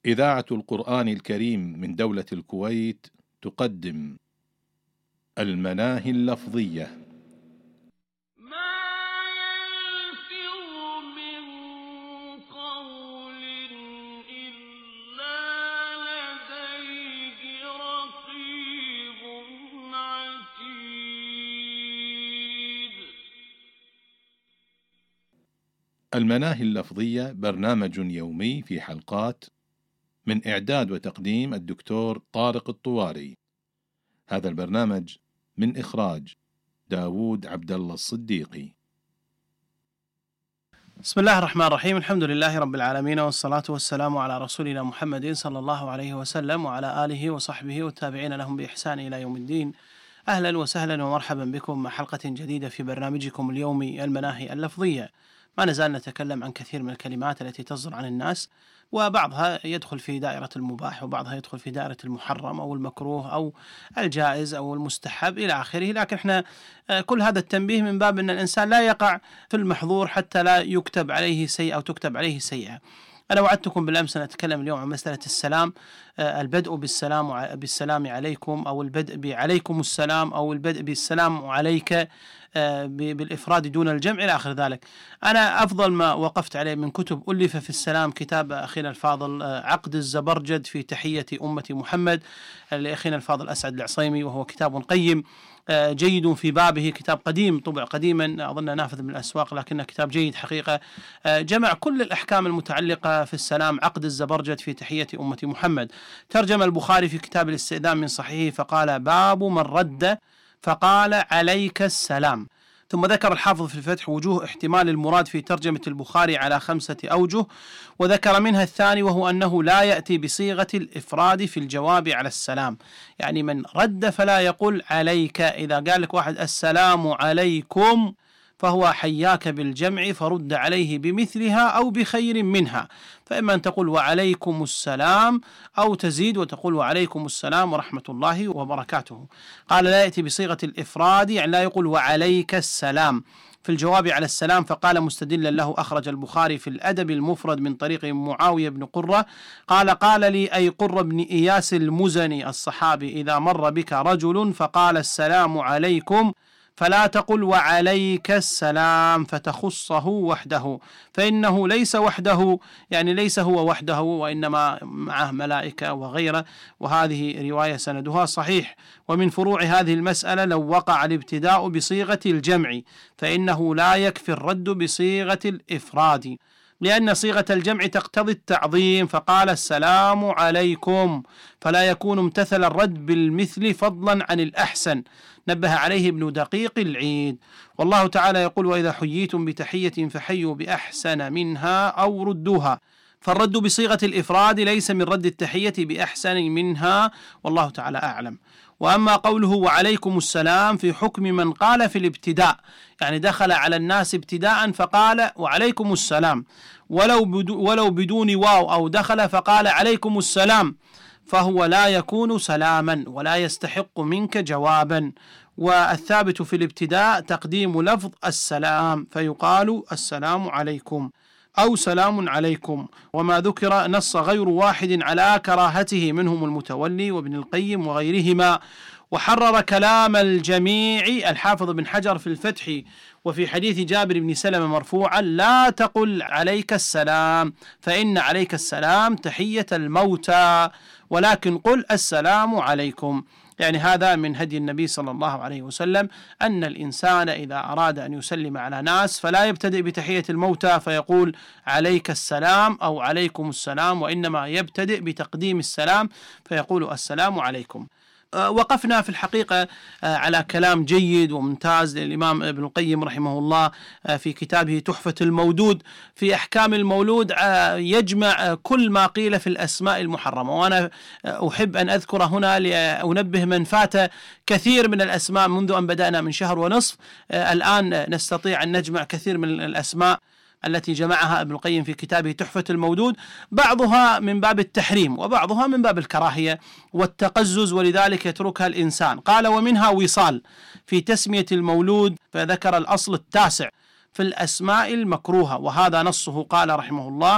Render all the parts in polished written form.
إذاعة القرآن الكريم من دولة الكويت تقدم المناهي اللفظية. المناهي اللفظية برنامج يومي في حلقات، من إعداد وتقديم الدكتور طارق الطواري. هذا البرنامج من إخراج داود عبد الله الصديقي. بسم الله الرحمن الرحيم. الحمد لله رب العالمين، والصلاة والسلام على رسولنا محمد صلى الله عليه وسلم وعلى آله وصحبه والتابعين لهم بإحسان إلى يوم الدين. أهلا وسهلا ومرحبا بكم مع حلقة جديدة في برنامجكم اليومي المناهي اللفظية. ما نزال نتكلم عن كثير من الكلمات التي تصدر عن الناس، وبعضها يدخل في دائرة المباح، وبعضها يدخل في دائرة المحرم أو المكروه أو الجائز أو المستحب إلى آخره. لكن احنا كل هذا التنبيه من باب أن الإنسان لا يقع في المحظور حتى لا يكتب عليه سيئة أو تكتب عليه سيئة. أنا وعدتكم بالأمس نتكلم اليوم عن مسألة السلام، البدء بالسلام عليكم، أو البدء بعليكم السلام، أو البدء بالسلام عليك بالإفراد دون الجمع إلى آخر ذلك. أنا أفضل ما وقفت عليه من كتب ألف في السلام كتاب أخينا الفاضل عقد الزبرجد في تحية أمة محمد لأخينا الفاضل أسعد العصيمي، وهو كتاب قيم جيد في بابه، كتاب قديم طبع قديما أظن نافذ من الأسواق، لكنه كتاب جيد حقيقة، جمع كل الأحكام المتعلقة في السلام. عقد الزبرجد في تحية أمة محمد. ترجم البخاري في كتاب الاستئذان من صحيحه فقال: باب من رد فقال عليك السلام. ثم ذكر الحافظ في الفتح وجوه احتمال المراد في ترجمة البخاري على 5 أوجه، وذكر منها الثاني وهو أنه لا يأتي بصيغة الإفراد في الجواب على السلام، يعني من رد فلا يقول عليك. إذا قال لك واحد السلام عليكم فهو حياك بالجمع، فرد عليه بمثلها أو بخير منها، فإما أن تقول وعليكم السلام أو تزيد وتقول وعليكم السلام ورحمة الله وبركاته. قال لا يأتي بصيغة الإفراد، يعني لا يقول وعليك السلام في الجواب على السلام. فقال مستدلا له: أخرج البخاري في الأدب المفرد من طريق معاوية بن قرة قال لي أي قرة بن إياس المزني الصحابي: إذا مر بك رجل فقال السلام عليكم فلا تقل وعليك السلام فتخصه وحده، فإنه ليس وحده، يعني ليس هو وحده، وإنما معه ملائكة وغيره. وهذه رواية سندها صحيح. ومن فروع هذه المسألة لو وقع الابتداء بصيغة الجمع فإنه لا يكفي الرد بصيغة الإفراد، لأن صيغة الجمع تقتضي التعظيم، فقال السلام عليكم، فلا يكون امتثل الرد بالمثل فضلا عن الأحسن. نبه عليه ابن دقيق العيد. والله تعالى يقول: وإذا حييتم بتحية فحيوا بأحسن منها أو ردوها. فالرد بصيغة الإفراد ليس من رد التحية بأحسن منها، والله تعالى أعلم. وأما قوله وعليكم السلام في حكم من قال في الابتداء، يعني دخل على الناس ابتداء فقال وعليكم السلام، ولو بدون واو، أو دخل فقال عليكم السلام، فهو لا يكون سلاما ولا يستحق منك جوابا. والثابت في الابتداء تقديم لفظ السلام، فيقال السلام عليكم أو سلام عليكم. وما ذكر نص غير واحد على كراهته منهم المتولي وابن القيم وغيرهما. وحرر كلام الجميع الحافظ بن حجر في الفتح وفي حديث جابر بن سلمة مرفوعا: لا تقل عليك السلام فإن عليك السلام تحية الموتى، ولكن قل السلام عليكم. يعني هذا من هدي النبي صلى الله عليه وسلم، أن الإنسان إذا أراد أن يسلم على ناس فلا يبتدئ بتحية الموتى فيقول عليك السلام أو عليكم السلام، وإنما يبتدئ بتقديم السلام فيقول السلام عليكم. وقفنا في الحقيقة على كلام جيد وممتاز للإمام ابن القيم رحمه الله في كتابه تحفة المودود في أحكام المولود، يجمع كل ما قيل في الأسماء المحرمة. وأنا أحب أن أذكر هنا لأنبه من فات كثير من الأسماء منذ أن بدأنا من شهر ونصف. الآن نستطيع أن نجمع كثير من الأسماء التي جمعها ابن القيم في كتابه تحفة المودود، بعضها من باب التحريم وبعضها من باب الكراهية والتقزز، ولذلك يتركها الإنسان. قال: ومنها وصال في تسمية المولود، فذكر الأصل 9 في الأسماء المكروهة، وهذا نصه. قال رحمه الله: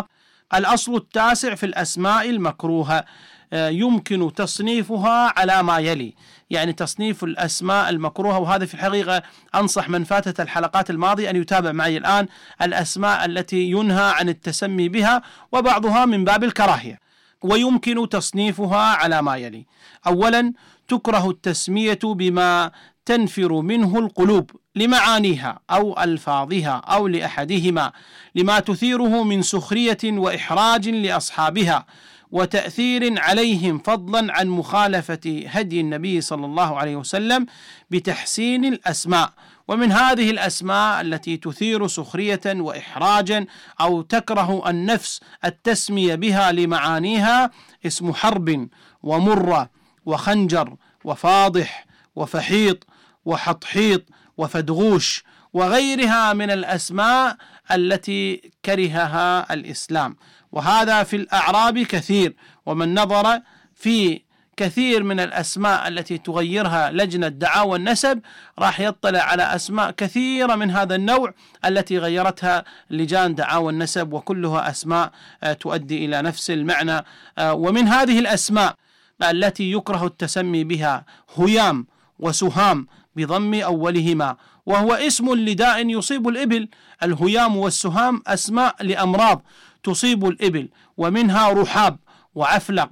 الأصل التاسع في الأسماء المكروهة، يمكن تصنيفها على ما يلي، يعني تصنيف الأسماء المكروهة، وهذا في الحقيقة أنصح من فاتت الحلقات الماضية أن يتابع معي الآن الأسماء التي ينهى عن التسمي بها، وبعضها من باب الكراهية. ويمكن تصنيفها على ما يلي: أولا، تكره التسمية بما تنفر منه القلوب لمعانيها أو ألفاظها أو لأحدهما، لما تثيره من سخرية وإحراج لأصحابها وتأثير عليهم، فضلا عن مخالفة هدي النبي صلى الله عليه وسلم بتحسين الأسماء. ومن هذه الأسماء التي تثير سخرية وإحراجا أو تكره النفس التسمية بها لمعانيها اسم حرب ومرة وخنجر وفاضح وفحيط وحطحيط وفدغوش وغيرها من الأسماء التي كرهها الإسلام. وهذا في الأعراب كثير، ومن نظر في كثير من الأسماء التي تغيرها لجنة دعاوى النسب راح يطلع على أسماء كثيرة من هذا النوع التي غيرتها لجان دعاوى النسب، وكلها أسماء تؤدي إلى نفس المعنى. ومن هذه الأسماء التي يكره التسمي بها هيام وسهام بضم أولهما، وهو اسم لداء يصيب الإبل. الهيام والسهام أسماء لأمراض تصيب الإبل، ومنها رحاب وعفلق،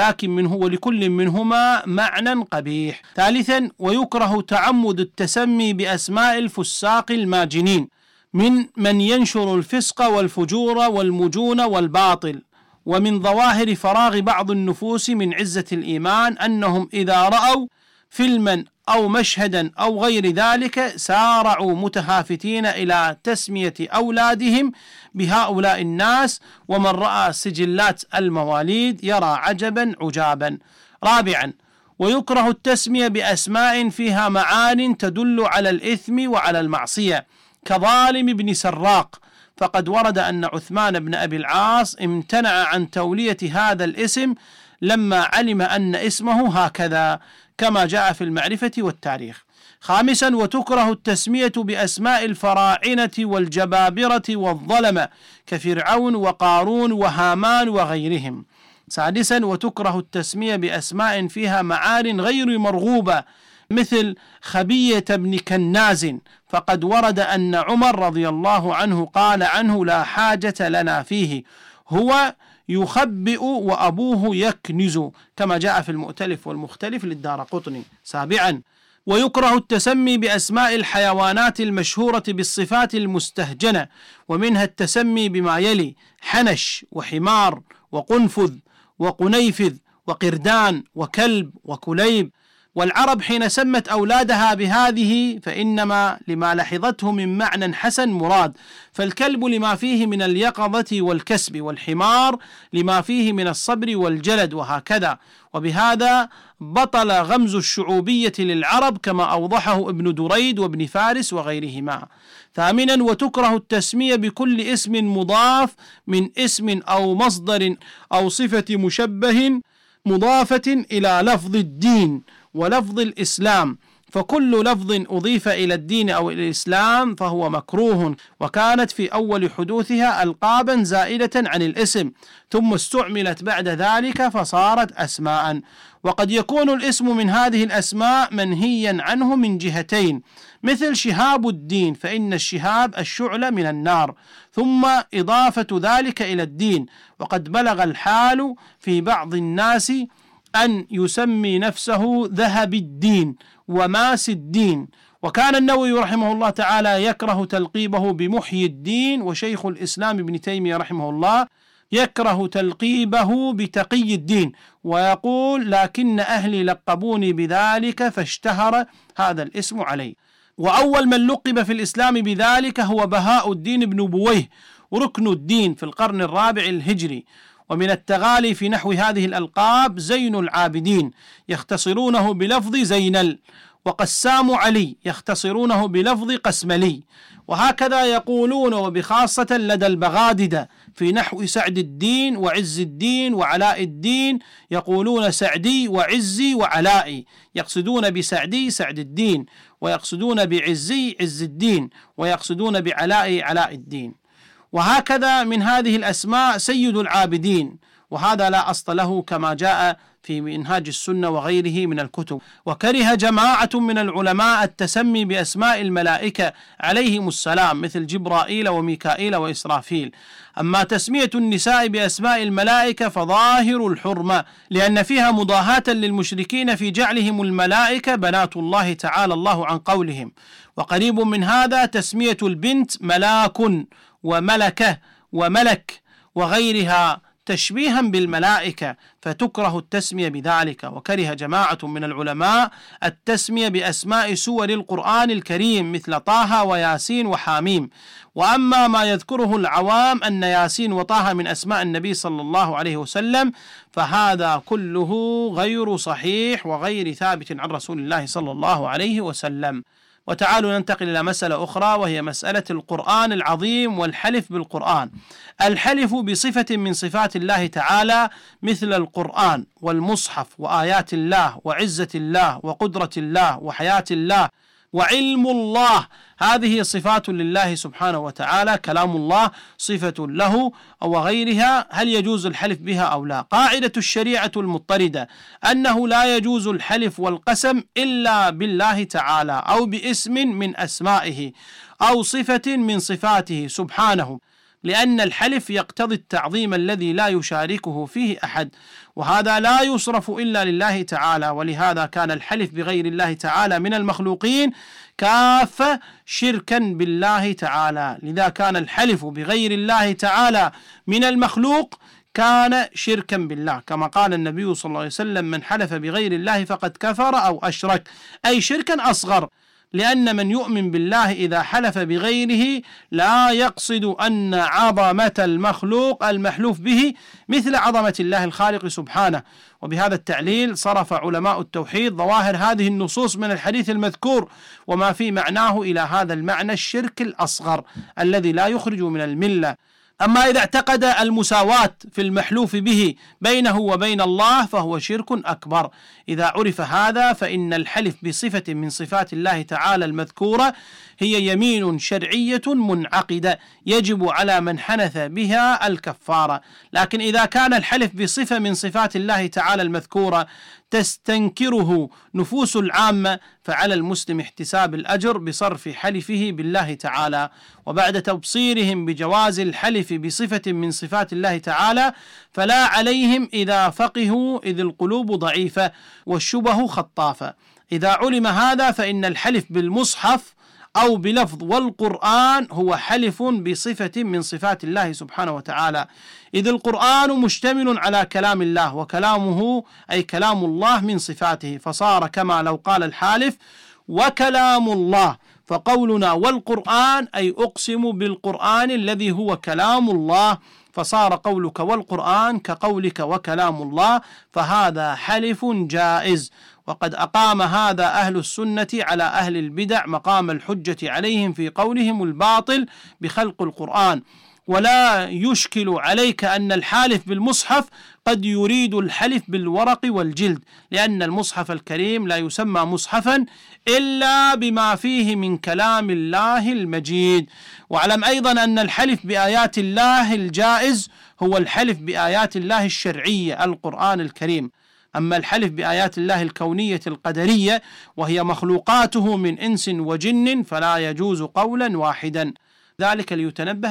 ولكل منهما معنى قبيح. ثالثا، ويكره تعمد التسمي بأسماء الفساق الماجنين من ينشر الفسق والفجور والمجون والباطل. ومن ظواهر فراغ بعض النفوس من عزة الإيمان أنهم إذا رأوا فيلما أو مشهدا أو غير ذلك سارعوا متهافتين إلى تسمية أولادهم بهؤلاء الناس، ومن رأى سجلات المواليد يرى عجبا عجابا. رابعا، ويكره التسمية بأسماء فيها معان تدل على الإثم وعلى المعصية كظالم بن سراق، فقد ورد أن عثمان بن أبي العاص امتنع عن تولية هذا الاسم لما علم أن اسمه هكذا، كما جاء في المعرفة والتاريخ. خامسا، وتكره التسمية بأسماء الفراعنة والجبابرة والظلمة كفرعون وقارون وهامان وغيرهم. سادسا، وتكره التسمية بأسماء فيها معان غير مرغوبة مثل خبية بن كناز، فقد ورد أن عمر رضي الله عنه قال عنه: لا حاجة لنا فيه، هو يخبئ وأبوه يكنز، كما جاء في المؤتلف والمختلف للدارقطني. سابعا، ويكره التسمي بأسماء الحيوانات المشهورة بالصفات المستهجنة، ومنها التسمي بما يلي: حنش وحمار وقنفذ وقنيفذ وقردان وكلب وكليب. والعرب حين سمت أولادها بهذه فإنما لما لحظته من معنى حسن مراد، فالكلب لما فيه من اليقظة والكسب، والحمار لما فيه من الصبر والجلد، وهكذا. وبهذا بطل غمز الشعوبية للعرب كما أوضحه ابن دريد وابن فارس وغيرهما. ثامنا، وتكره التسمية بكل اسم مضاف من اسم أو مصدر أو صفة مشبه مضافة إلى لفظ الدين ولفظ الإسلام، فكل لفظ أضيف إلى الدين أو إلى الإسلام فهو مكروه، وكانت في أول حدوثها ألقابا زائدة عن الاسم، ثم استعملت بعد ذلك فصارت أسماء. وقد يكون الاسم من هذه الأسماء منهيا عنه من جهتين، مثل شهاب الدين، فإن الشهاب الشعلة من النار، ثم إضافة ذلك إلى الدين. وقد بلغ الحال في بعض الناس أن يسمي نفسه ذهب الدين وماس الدين. وكان النووي رحمه الله تعالى يكره تلقيبه بمحيي الدين، وشيخ الإسلام ابن تيمية رحمه الله يكره تلقيبه بتقي الدين، ويقول: لكن أهلي لقبوني بذلك فاشتهر هذا الاسم علي. وأول من لقب في الإسلام بذلك هو بهاء الدين بن بويه ركن الدين في القرن الرابع الهجري. ومن التغالي في نحو هذه الألقاب زين العابدين يختصرونه بلفظ زينل، وقسام علي يختصرونه بلفظ قسملي، وهكذا يقولون. وبخاصة لدى البغاددة في نحو سعد الدين وعز الدين وعلاء الدين يقولون سعدي وعزي وعلائي، يقصدون بسعدي سعد الدين، ويقصدون بعزي عز الدين، ويقصدون بعلائي علاء الدين. وهكذا من هذه الأسماء سيد العابدين، وهذا لا أصل له كما جاء في منهاج السنة وغيره من الكتب. وكره جماعة من العلماء التسمي بأسماء الملائكة عليهم السلام مثل جبرائيل وميكائيل وإسرافيل. أما تسمية النساء بأسماء الملائكة فظاهر الحرمة، لأن فيها مضاهاة للمشركين في جعلهم الملائكة بنات الله تعالى الله عن قولهم. وقريب من هذا تسمية البنت ملاك وملكة وملك وغيرها تشبيها بالملائكة، فتكره التسمية بذلك. وكره جماعة من العلماء التسمية بأسماء سور القرآن الكريم مثل طه وياسين وحاميم. وأما ما يذكره العوام أن ياسين وطه من أسماء النبي صلى الله عليه وسلم فهذا كله غير صحيح وغير ثابت عن رسول الله صلى الله عليه وسلم. وتعالوا ننتقل إلى مسألة أخرى، وهي مسألة القرآن العظيم والحلف بالقرآن. الحلف بصفة من صفات الله تعالى مثل القرآن والمصحف وآيات الله وعزة الله وقدرة الله وحياة الله وعلم الله، هذه صفات لله سبحانه وتعالى، كلام الله صفة له أو غيرها، هل يجوز الحلف بها أو لا؟ قاعدة الشريعة المضطردة أنه لا يجوز الحلف والقسم إلا بالله تعالى أو باسم من أسمائه أو صفة من صفاته سبحانه، لأن الحلف يقتضي التعظيم الذي لا يشاركه فيه أحد، وهذا لا يصرف إلا لله تعالى. ولهذا كان الحلف بغير الله تعالى من المخلوقين كافة شركا بالله تعالى. لذا كان الحلف بغير الله تعالى من المخلوق كان شركا بالله، كما قال النبي صلى الله عليه وسلم: من حلف بغير الله فقد كفر أو أشرك، أي شركا أصغر. لأن من يؤمن بالله إذا حلف بغيره لا يقصد أن عظمة المخلوق المحلوف به مثل عظمة الله الخالق سبحانه. وبهذا التعليل صرف علماء التوحيد ظواهر هذه النصوص من الحديث المذكور وما في معناه إلى هذا المعنى الشرك الأصغر الذي لا يخرج من الملة. أما إذا اعتقد المساواة في المحلوف به بينه وبين الله فهو شرك أكبر. إذا عرف هذا فإن الحلف بصفة من صفات الله تعالى المذكورة هي يمين شرعية منعقدة يجب على من حنث بها الكفارة. لكن إذا كان الحلف بصفة من صفات الله تعالى المذكورة تستنكره نفوس العامة فعلى المسلم احتساب الأجر بصرف حلفه بالله تعالى. وبعد تبصيرهم بجواز الحلف بصفة من صفات الله تعالى فلا عليهم إذا فقهوا، إذ القلوب ضعيفة والشبه خطافة. إذا علم هذا فإن الحلف بالمصحف أو بلفظ والقرآن هو حلف بصفة من صفات الله سبحانه وتعالى، إذ القرآن مشتمل على كلام الله، وكلامه أي كلام الله من صفاته، فصار كما لو قال الحالف وكلام الله. فقولنا والقرآن أي أقسم بالقرآن الذي هو كلام الله، فصار قولك والقرآن كقولك وكلام الله، فهذا حلف جائز. وقد أقام هذا أهل السنة على أهل البدع مقام الحجة عليهم في قولهم الباطل بخلق القرآن. ولا يشكل عليك أن الحالف بالمصحف قد يريد الحلف بالورق والجلد، لأن المصحف الكريم لا يسمى مصحفا إلا بما فيه من كلام الله المجيد. واعلم أيضا أن الحلف بآيات الله الجائز هو الحلف بآيات الله الشرعية القرآن الكريم. أما الحلف بآيات الله الكونية القدرية وهي مخلوقاته من إنس وجن فلا يجوز قولا واحدا. ذلك ليتنبه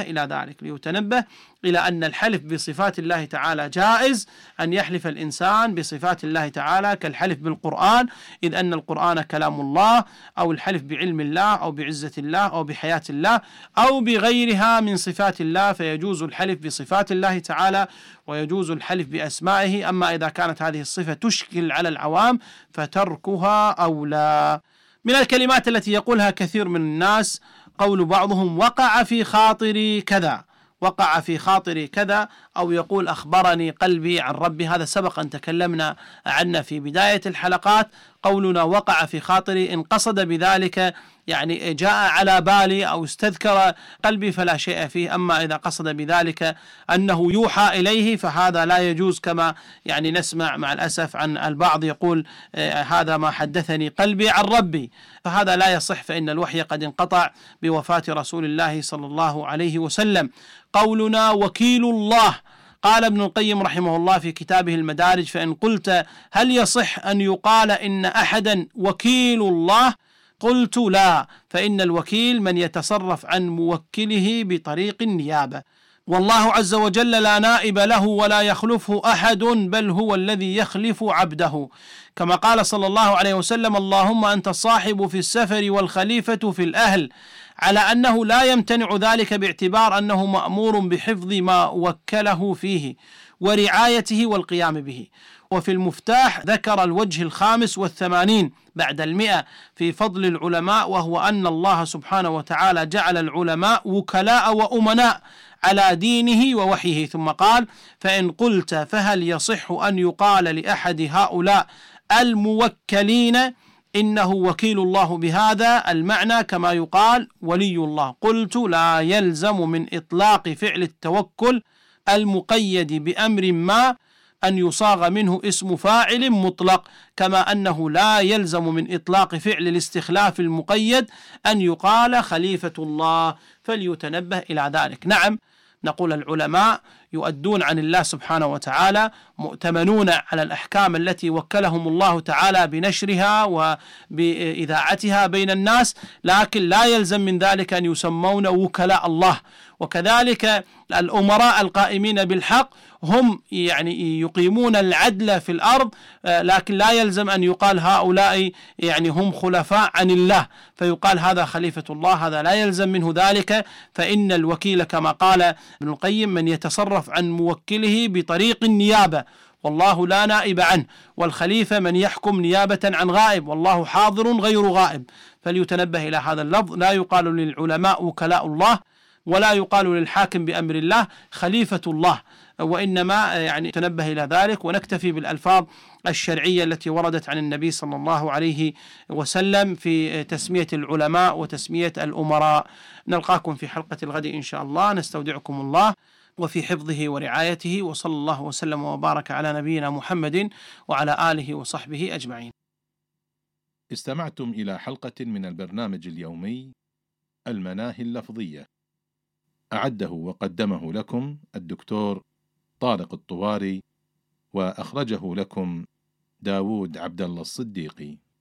إلى أن الحلف بصفات الله تعالى جائز، أن يحلف الإنسان بصفات الله تعالى كالحلف بالقرآن، إذ أن القرآن كلام الله، أو الحلف بعلم الله أو بعزة الله أو بحياة الله أو بغيرها من صفات الله، فيجوز الحلف بصفات الله تعالى ويجوز الحلف بأسمائه. أما إذا كانت هذه الصفة تشكل على العوام فتركها أولى. من الكلمات التي يقولها كثير من الناس قول بعضهم وقع في خاطري كذا، وقع في خاطري كذا، أو يقول أخبرني قلبي عن ربي. هذا سبق أن تكلمنا عنه في بداية الحلقات. قولنا وقع في خاطري إن قصد بذلك يعني جاء على بالي أو استذكر قلبي فلا شيء فيه. أما إذا قصد بذلك أنه يوحى إليه فهذا لا يجوز، كما يعني نسمع مع الأسف عن البعض يقول هذا ما حدثني قلبي عن ربي، فهذا لا يصح، فإن الوحي قد انقطع بوفاة رسول الله صلى الله عليه وسلم. قولنا وكيل الله، قال ابن القيم رحمه الله في كتابه المدارج: فإن قلت هل يصح أن يقال إن أحدا وكيل الله؟ قلت لا، فإن الوكيل من يتصرف عن موكله بطريق النيابة، والله عز وجل لا نائب له ولا يخلفه أحد، بل هو الذي يخلف عبده، كما قال صلى الله عليه وسلم: اللهم أنت الصاحب في السفر والخليفة في الأهل، على أنه لا يمتنع ذلك باعتبار أنه مأمور بحفظ ما وكله فيه ورعايته والقيام به. وفي المفتاح ذكر الوجه 85 بعد 100 في فضل العلماء، وهو أن الله سبحانه وتعالى جعل العلماء وكلاء وأمناء على دينه ووحيه، ثم قال: فإن قلت فهل يصح أن يقال لأحد هؤلاء الموكلين إنه وكيل الله بهذا المعنى كما يقال ولي الله؟ قلت لا يلزم من إطلاق فعل التوكل المقيد بأمر ما أن يصاغ منه اسم فاعل مطلق، كما أنه لا يلزم من إطلاق فعل الاستخلاف المقيد أن يقال خليفة الله، فليتنبه إلى ذلك. نعم، نقول العلماء يؤدون عن الله سبحانه وتعالى، مؤتمنون على الأحكام التي وكلهم الله تعالى بنشرها وبإذاعتها بين الناس، لكن لا يلزم من ذلك أن يسمون وكلاء الله. وكذلك الأمراء القائمين بالحق هم يعني يقيمون العدل في الأرض، لكن لا يلزم أن يقال هؤلاء يعني هم خلفاء عن الله فيقال هذا خليفة الله، هذا لا يلزم منه ذلك. فإن الوكيل كما قال ابن القيم من يتصرف عن موكله بطريق النيابة، والله لا نائب عنه، والخليفة من يحكم نيابة عن غائب، والله حاضر غير غائب. فليتنبه إلى هذا اللفظ، لا يقال للعلماء وكلاء الله، ولا يقال للحاكم بأمر الله خليفة الله، وإنما يعني تنبه إلى ذلك. ونكتفي بالألفاظ الشرعية التي وردت عن النبي صلى الله عليه وسلم في تسمية العلماء وتسمية الأمراء. نلقاكم في حلقة الغد إن شاء الله، نستودعكم الله وفي حفظه ورعايته، وصلى الله وسلم وبارك على نبينا محمد وعلى آله وصحبه أجمعين. استمعتم إلى حلقة من البرنامج اليومي المناهي اللفظية، أعده وقدمه لكم الدكتور طارق الطواري، وأخرجه لكم داود عبد الله الصديقي.